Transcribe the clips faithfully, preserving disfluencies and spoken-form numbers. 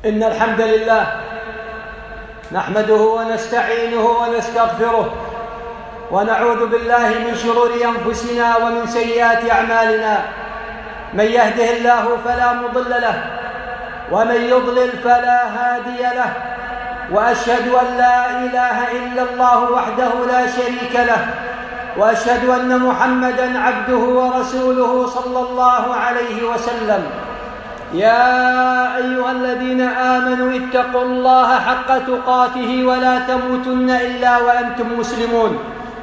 إن الحمد لله نحمده ونستعينه ونستغفره ونعوذ بالله من شرور أنفسنا ومن سيئات أعمالنا. من يهده الله فلا مضل له ومن يضلل فلا هادي له، وأشهد أن لا إله إلا الله وحده لا شريك له، وأشهد أن محمدًا عبده ورسوله صلى الله عليه وسلم. يا أيها الذين آمنوا اتقوا الله حق تقاته ولا تموتن إلا وأنتم مسلمون.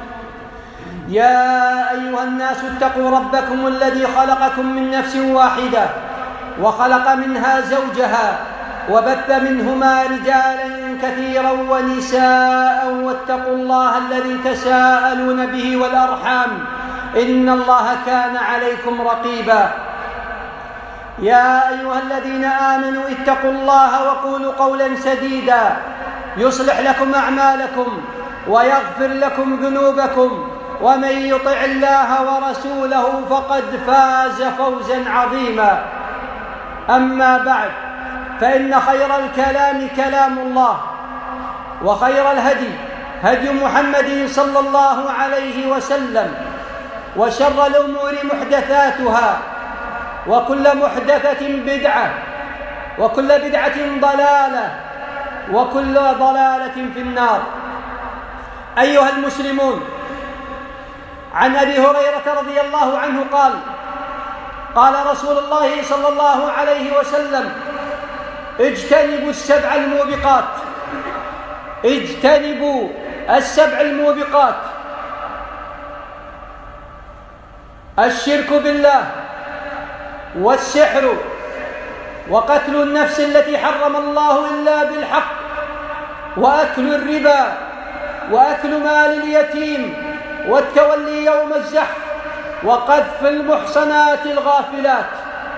يا أيها الناس اتقوا ربكم الذي خلقكم من نفس واحدة وخلق منها زوجها وبث منهما رجالا كثيرا ونساء، واتقوا الله الذي تساءلون به والأرحام إن الله كان عليكم رقيبا. يا أيها الذين آمنوا اتقوا الله وقولوا قولا سديدا يصلح لكم أعمالكم ويغفر لكم ذنوبكم، ومن يطع الله ورسوله فقد فاز فوزا عظيما. أما بعد، فإن خير الكلام كلام الله، وخير الهدي هدي محمد صلى الله عليه وسلم، وشر الأمور محدثاتها، وكل محدثة بدعة، وكل بدعة ضلالة، وكل ضلالة في النار. أيها المسلمون، عن أبي هريرة رضي الله عنه قال: قال رسول الله صلى الله عليه وسلم: اجتنبوا السبع الموبقات اجتنبوا السبع الموبقات الشرك بالله، والسحر، وقتل النفس التي حرم الله إلا بالحق، وأكل الربا، وأكل مال اليتيم، والتولي يوم الزحف، وقذف المحصنات الغافلات.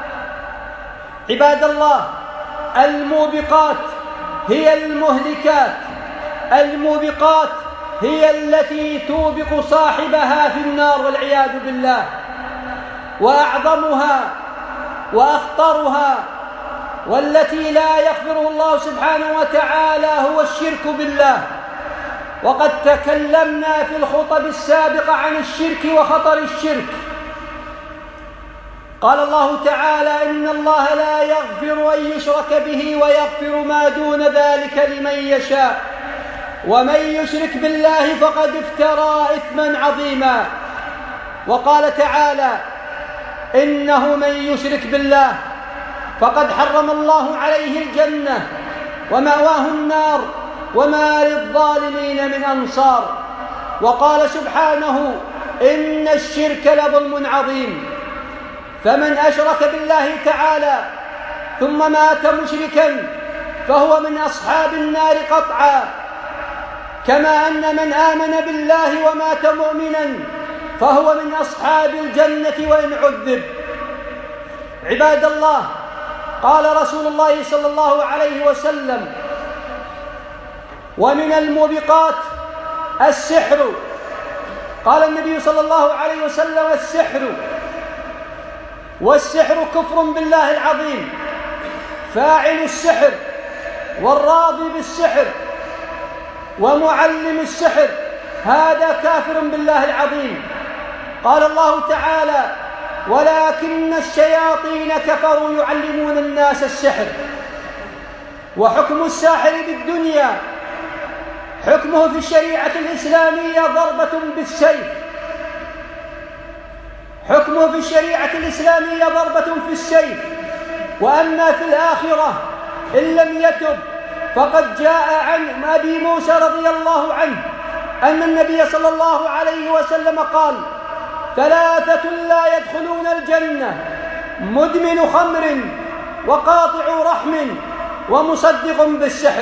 عباد الله، الموبقات هي المهلكات، الموبقات هي التي توبق صاحبها في النار والعياذ بالله. وأعظمها وأخطرها والتي لا يغفره الله سبحانه وتعالى هو الشرك بالله. وقد تكلمنا في الخطب السابقة عن الشرك وخطر الشرك. قال الله تعالى: إن الله لا يغفر أن يشرك به ويغفر ما دون ذلك لمن يشاء، ومن يشرك بالله فقد افترى إثما عظيما. وقال تعالى: إنه من يشرك بالله فقد حرم الله عليه الجنة ومأواه النار وما للظالمين من أنصار. وقال سبحانه: إن الشرك لظلم عظيم. فمن أشرك بالله تعالى ثم مات مشركا فهو من أصحاب النار قطعا، كما أن من آمن بالله ومات مؤمنا فهو من أصحاب الجنة وإن عذب. عباد الله، قال رسول الله صلى الله عليه وسلم: ومن الموبقات السحر. قال النبي صلى الله عليه وسلم: السحر والسحر كفر بالله العظيم، فاعل السحر والراضي بالسحر ومعلم السحر هذا كافر بالله العظيم. قال الله تعالى: ولكن الشياطين كفروا يعلمون الناس السحر. وحكم الساحر بالدنيا حكمه في الشريعة الإسلامية ضربة بالسيف، حكمه في الشريعة الإسلامية ضربة في السيف. وأما في الآخرة إن لم يتب فقد جاء عن أبي موسى رضي الله عنه أن النبي صلى الله عليه وسلم قال: ثلاثة لا يدخلون الجنة: مدمن خمر، وقاطع رحم، ومصدق بالسحر.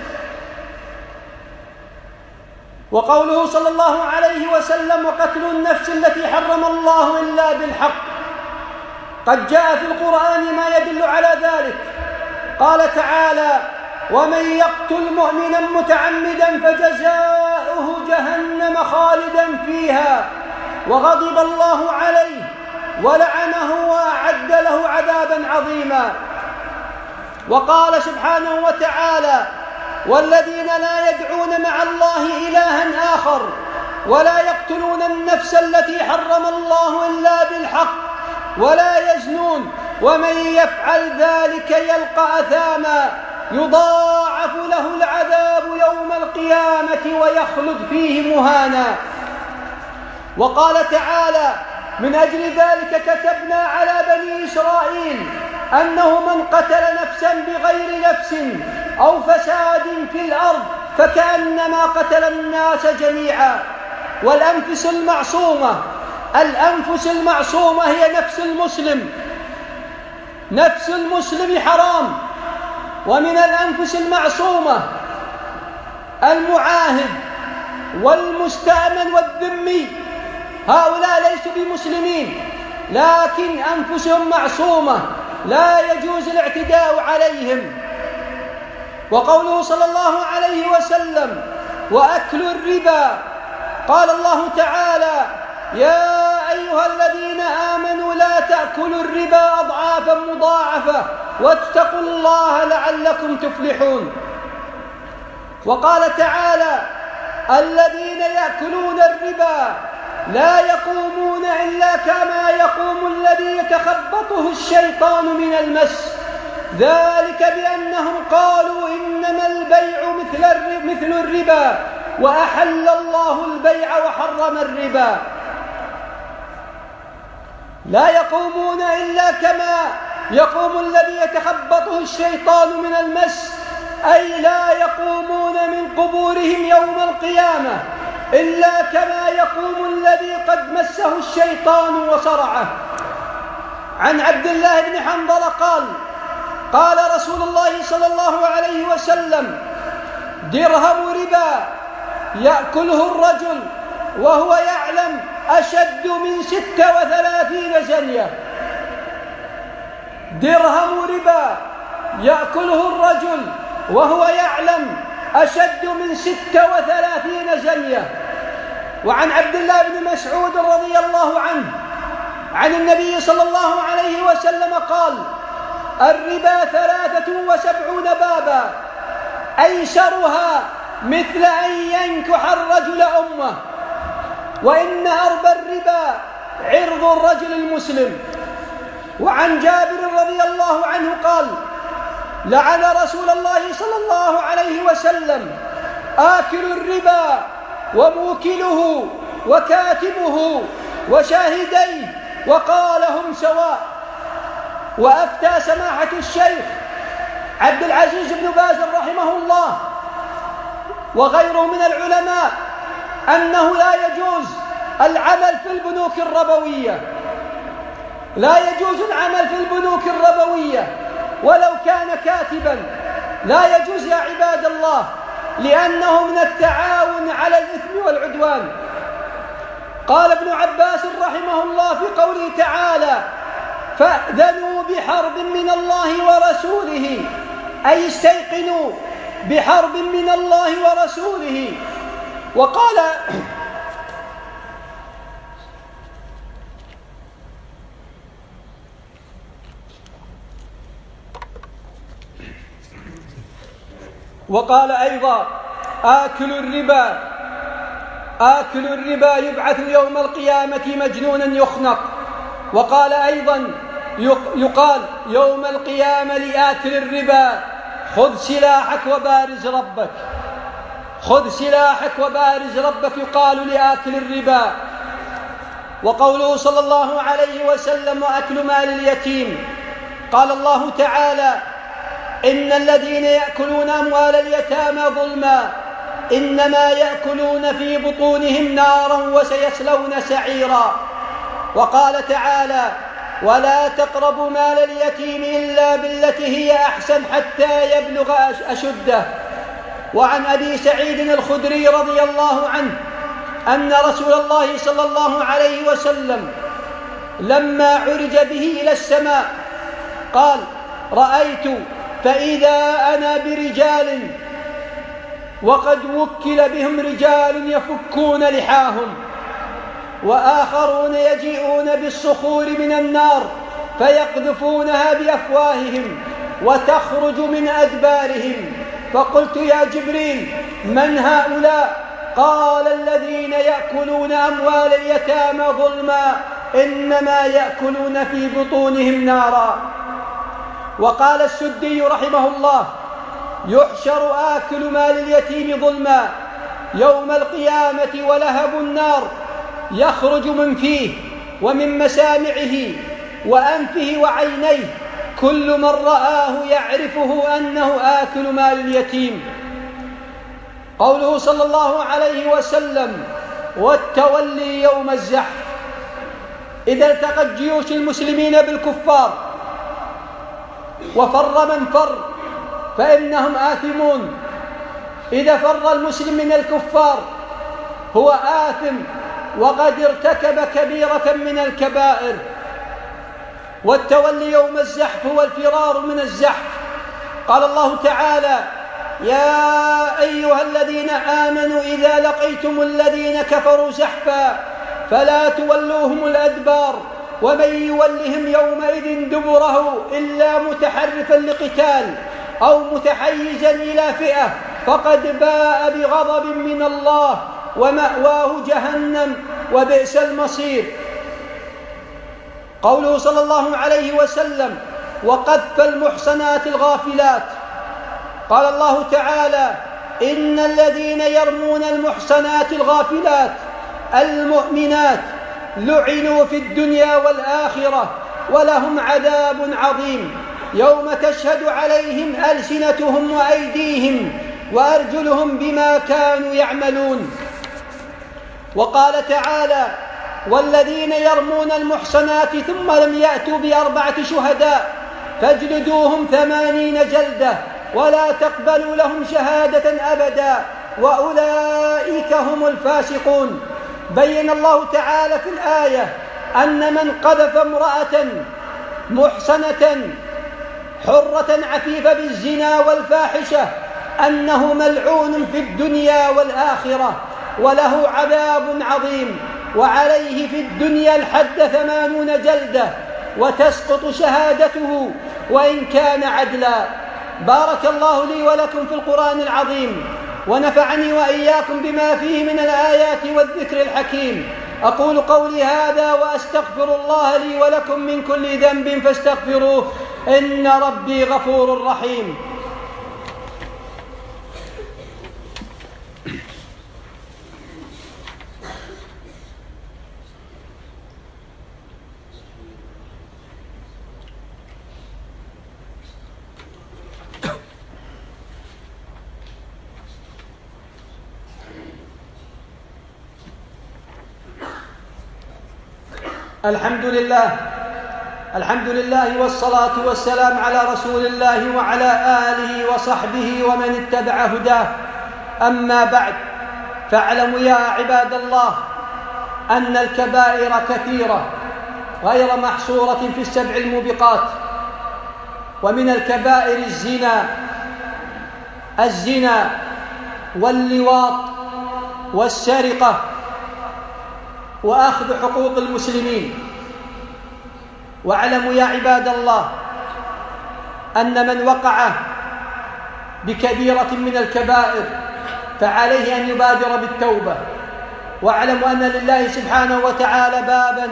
وقوله صلى الله عليه وسلم: وقتل النفس التي حرم الله إلا بالحق. قد جاء في القرآن ما يدل على ذلك. قال تعالى: ومن يقتل مؤمنا متعمدا فجزاؤه جهنم خالدا فيها وغضب الله عليه ولعنه وأعد له عذابا عظيما. وقال سبحانه وتعالى: والذين لا يدعون مع الله إلها آخر ولا يقتلون النفس التي حرم الله إلا بالحق ولا يزنون ومن يفعل ذلك يلقى أثاما يضاعف له العذاب يوم القيامة ويخلد فيه مهانا. وقال تعالى: من أجل ذلك كتبنا على بني إسرائيل أنه من قتل نفسا بغير نفس أو فساد في الأرض فكأنما قتل الناس جميعا. والأنفس المعصومة الأنفس المعصومة هي نفس المسلم. نفس المسلم حرام. ومن الأنفس المعصومة المعاهد والمستأمن والذمي، هؤلاء ليسوا بمسلمين لكن أنفسهم معصومة لا يجوز الاعتداء عليهم. وقوله صلى الله عليه وسلم: وأكل الربا، قال الله تعالى: يا أيها الذين آمنوا لا تأكلوا الربا أضعافا مضاعفة واتقوا الله لعلكم تفلحون. وقال تعالى: الذين يأكلون الربا لا يقومون إلا كما يقوم الذي يتخبطه الشيطان من المس، ذلك بأنهم قالوا إنما البيع مثل الربا وأحل الله البيع وحرم الربا. لا يقومون إلا كما يقوم الذي يتخبطه الشيطان من المس، أي لا يقومون من قبورهم يوم القيامة إلا كما يقوم الذي قد مسه الشيطان وصرعه. عن عبد الله بن حنظلة قال: قال رسول الله صلى الله عليه وسلم: درهم ربا يأكله الرجل وهو يعلم أشد من ستة وثلاثين زنية. درهم ربا يأكله الرجل وهو يعلم أشد من ستة وثلاثين زنية. وعن عبد الله بن مسعود رضي الله عنه عن النبي صلى الله عليه وسلم قال: الربا ثلاثة وسبعون بابا أيسرها مثل أن ينكح الرجل أمه، وإن أربى الربا عرض الرجل المسلم. وعن جابر رضي الله عنه قال: لعن رسول الله صلى الله عليه وسلم آكل الربا وموكله وكاتبه وشاهديه وقال هم سواء. وأفتى سماحة الشيخ عبد العزيز بن باز رحمه الله وغيره من العلماء أنه لا يجوز العمل في البنوك الربوية، لا يجوز العمل في البنوك الربوية ولو كان كاتبا، لا يجوز يا عباد الله، لأنه من التعاون على الإثم والعدوان. قال ابن عباس رحمه الله في قوله تعالى: فأذنوا بحرب من الله ورسوله، أي استيقنوا بحرب من الله ورسوله. وقال وقال أيضا: آكل الربا آكل الربا يبعث يوم القيامة مجنونا يخنق. وقال أيضا: يقال يوم القيامة لآكل الربا: خذ سلاحك وبارز ربك. خذ سلاحك وبارز ربك يقال لآكل الربا. وقوله صلى الله عليه وسلم: وأكل مال اليتيم، قال الله تعالى: إن الذين يأكلون أموال اليتامى ظلما إنما يأكلون في بطونهم نارا وسيصلون سعيرا. وقال تعالى: ولا تقربوا مال اليتيم إلا بالتي هي أحسن حتى يبلغ أشده. وعن أبي سعيد الخدري رضي الله عنه أن رسول الله صلى الله عليه وسلم لما عرج به إلى السماء قال: رأيت فإذا أنا برجال وقد وكل بهم رجال يفكون لحاهم، وآخرون يجيئون بالصخور من النار فيقذفونها بأفواههم وتخرج من أدبارهم. فقلت يا جبريل من هؤلاء؟ قال الذين يأكلون أموال اليتامى ظلما إنما يأكلون في بطونهم نارا. وقال السدي رحمه الله يحشر آكل مال اليتيم ظلما يوم القيامة ولهب النار يخرج من فيه ومن مسامعه وأنفه وعينيه، كل من رآه يعرفه أنه آكل مال اليتيم. قوله صلى الله عليه وسلم والتولي يوم الزحف. إذا التقت جيوش المسلمين بالكفار وفر من فر فإنهم آثمون. إذا فر المسلم من الكفار هو آثم وقد ارتكب كبيرة من الكبائر. والتولي يوم الزحف هو الفرار من الزحف. قال الله تعالى يا أيها الذين آمنوا إذا لقيتم الذين كفروا زحفا فلا تولوهم الأدبار ومن يولهم يومئذ دبره إلا متحرفا لقتال أو متحيزا إلى فئة فقد باء بغضب من الله ومأواه جهنم وبئس المصير. قوله صلى الله عليه وسلم وقذف المحصنات الغافلات. قال الله تعالى إن الذين يرمون المحصنات الغافلات المؤمنات لعنوا في الدنيا والآخرة ولهم عذاب عظيم يوم تشهد عليهم ألسنتهم وأيديهم وأرجلهم بما كانوا يعملون. وقال تعالى والذين يرمون المحصنات ثم لم يأتوا بأربعة شهداء فاجلدوهم ثمانين جلدة ولا تقبلوا لهم شهادة أبدا وأولئك هم الفاسقون. بين الله تعالى في الآية أن من قذف امرأة محصنة حرة عفيفة بالزنا والفاحشة أنه ملعون في الدنيا والآخرة وله عذاب عظيم، وعليه في الدنيا الحد ثمانون جلدة وتسقط شهادته وإن كان عدلا. بارك الله لي ولكم في القرآن العظيم ونفعني وإياكم بما فيه من الآيات والذكر الحكيم. أقول قولي هذا وأستغفر الله لي ولكم من كل ذنب فاستغفروه إن ربي غفور رحيم. الحمد لله الحمد لله والصلاة والسلام على رسول الله وعلى آله وصحبه ومن اتبع هداه. أما بعد، فاعلموا يا عباد الله أن الكبائر كثيرة غير محصورة في السبع الموبقات، ومن الكبائر الزنا الزنا واللواط والسرقة وأخذ حقوق المسلمين. واعلموا يا عباد الله أن من وقع بكبيرة من الكبائر فعليه أن يبادر بالتوبة. واعلموا أن لله سبحانه وتعالى بابا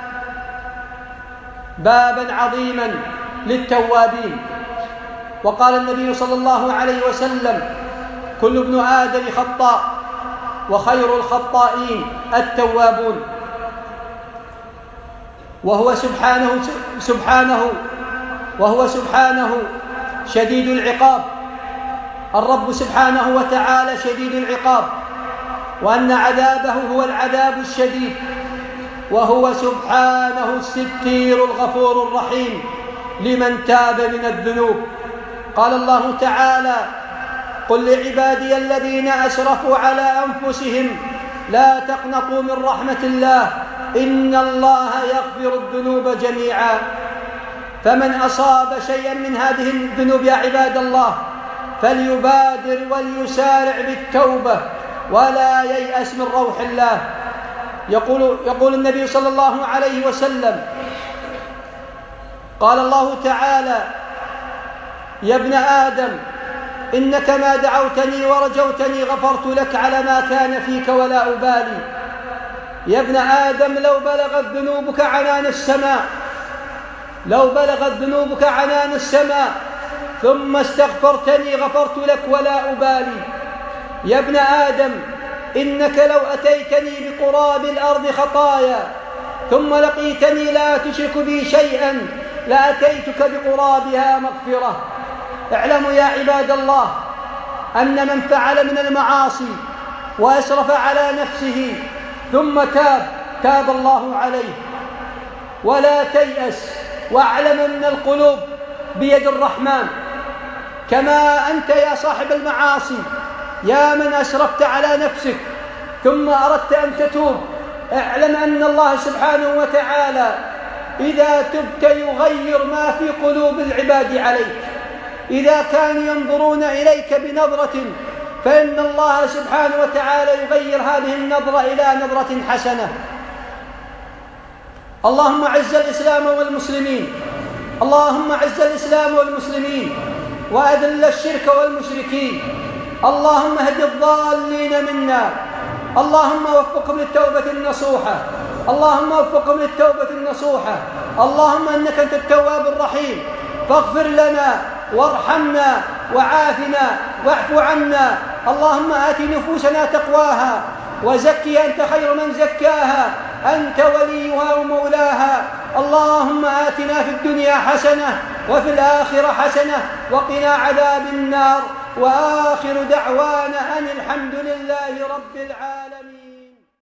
بابا عظيما للتوابين. وقال النبي صلى الله عليه وسلم كل ابن آدم خطاء وخير الخطائين التوابون. وهو سبحانه سبحانه وهو سبحانه شديد العقاب. الرب سبحانه وتعالى شديد العقاب، وأن عذابه هو العذاب الشديد، وهو سبحانه الستير الغفور الرحيم لمن تاب من الذنوب. قال الله تعالى قل لعبادي الذين أسرفوا على أنفسهم لا تقنطوا من رحمة الله إن الله يغفر الذنوب جميعا. فمن أصاب شيئا من هذه الذنوب يا عباد الله فليبادر وليسارع بالتوبة ولا ييأس من روح الله. يقول, يقول النبي صلى الله عليه وسلم قال الله تعالى يا ابن آدم إنك ما دعوتني ورجوتني غفرت لك على ما كان فيك ولا أبالي. يا ابن آدم لو بلغت ذنوبك عنان السماء لو بلغت ذنوبك عنان السماء ثم استغفرتني غفرت لك ولا أبالي. يا ابن آدم إنك لو أتيتني بقراب الأرض خطايا ثم لقيتني لا تشرك بي شيئا لأتيتك بقرابها مغفرة. اعلموا يا عباد الله أن من فعل من المعاصي وأسرف على نفسه ثم تاب تاب الله عليه. ولا تيأس، واعلم أن القلوب بيد الرحمن. كما أنت يا صاحب المعاصي يا من أسرفت على نفسك ثم أردت أن تتوب، اعلم أن الله سبحانه وتعالى إذا تبت يغير ما في قلوب العباد عليك. إذا كانوا ينظرون إليك بنظرة فإن الله سبحانه وتعالى يغير هذه النظرة إلى نظرة حسنة. اللهم أعز الإسلام والمسلمين اللهم أعز الإسلام والمسلمين وأذل الشرك والمشركين. اللهم اهد الضالين منا. اللهم وفقهم للتوبة النصوحة اللهم وفقهم للتوبة النصوحة. اللهم إنك أنت التواب الرحيم، فاغفر لنا وارحمنا وعافنا واعف عنا. اللهم آت نفوسنا تقواها وزكها أنت خير من زكاها، أنت وليها ومولاها. اللهم آتنا في الدنيا حسنة وفي الآخرة حسنة وقنا عذاب النار. وآخر دعوانا أن الحمد لله رب العالمين.